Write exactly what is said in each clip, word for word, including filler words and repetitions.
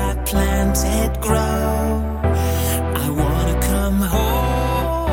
I planted grow. I wanna come home.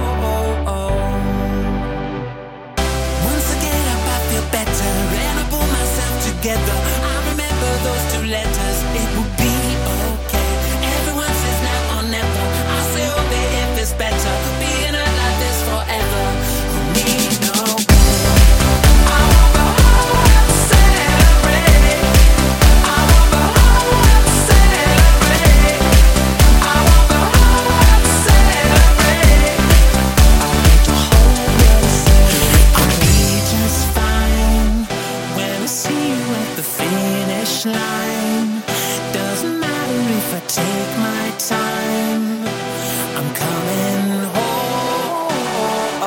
Once again I feel better and I pull myself together. I remember those two letters, it would be okay. Everyone says now or never. I say okay if it's better, being out like this forever. For me, no way. I want the whole world to celebrate. I want the whole world to celebrate. I want the whole world to celebrate. I want the whole world to celebrate. I'll be just fine when I see you at the finish line. Doesn't matter if I take my time. I'm coming home.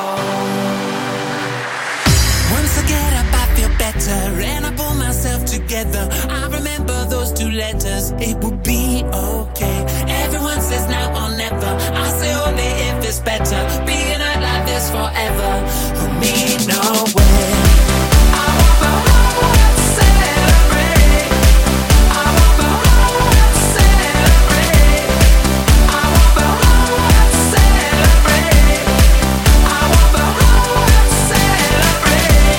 Once I get up, I feel better and I pull myself together. I remember those two letters, it will be okay. Everyone says now or never. I say only if it's better, being out like this forever. For me, no way. I want the whole world to celebrate. I want the whole world to celebrate. I want the whole world to celebrate. I want the whole world to celebrate.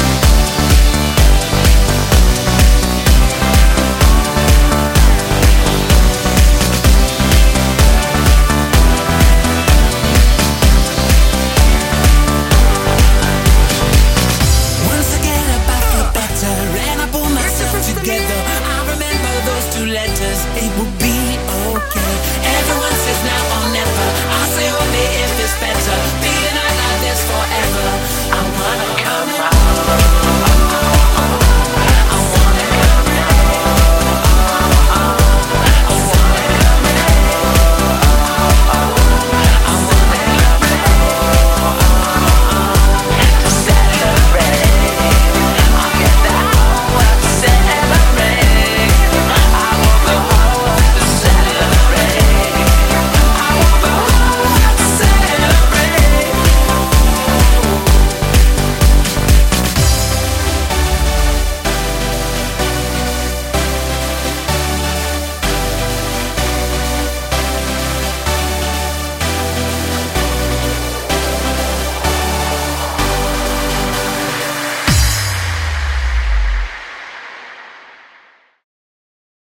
Once I get up, I feel better and I pull myself together. I remember those two letters, it will be okay. Everyone says now